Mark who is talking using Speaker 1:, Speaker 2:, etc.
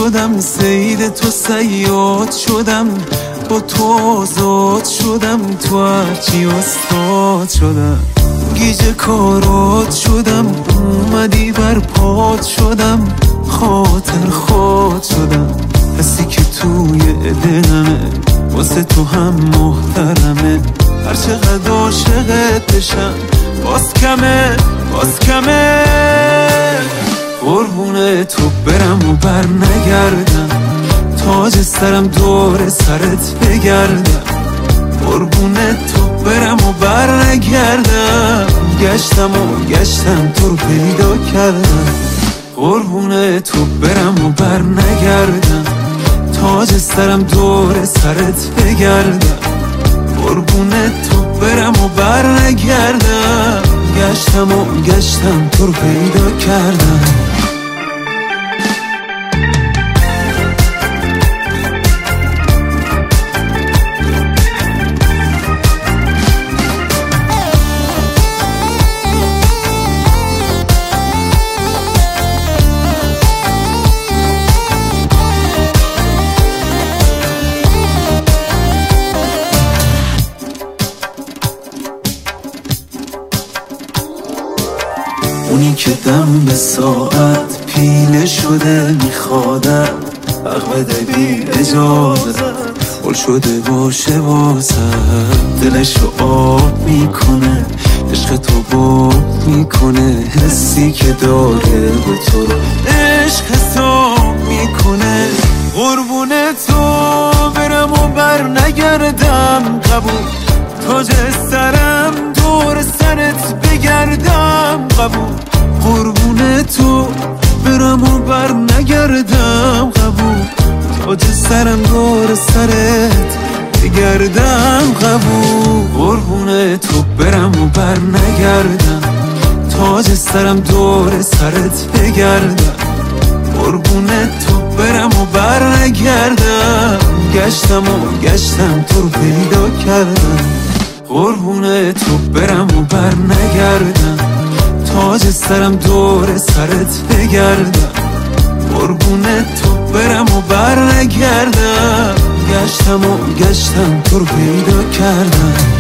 Speaker 1: شدم، سید تو صیاد شدم، با تو آزاد شدم، تو هرچی استاد شدم، گیج کارات شدم، اومدی بر پات شدم، خاطر خود شدم، حسی که توی دلمه واسه تو هم محترمه، هر چقدر عاشقت بشم باز کمه باز کمه. قربون تو برم و بر نگردم، تاج سرم دور سرت بگردم، قربون تو برم و بر نگردم، گشتم و گشتم تو رو پیدا کردم، قربون تو برم و بر نگردم، تاج سرم دور سرت بگردم، قربون تو برم و بر نگردم، گشتم و گشتم تو رو پیدا کردم. اونی که دم به ساعت پیله شده میخوادم، حق بده بی اجازت، بول شده باشه واسم، دلشو آب میکنه، عشق تو باب میکنه، حسی که داره به تو رو عشق حساب میکنه، قربون تو برم و بر نگردم، قبول تاج سرم دور سرت بگردم، قبول قربون تو برم و بر نگردم، قبول تاج سرم دور سرت بگردم، قبول قربون تو برم و بر نگردم، تاج سرم دور سرت بگردم، قربون تو برم و بر نگردم، گشتم و گشتم تو رو پیدا کردم، قربون تو برم و بر نگردم، تاج سرم دور سرت بگردم، قربون تو برم و بر نگردم، گشتم و گشتم تو رو پیدا کردم.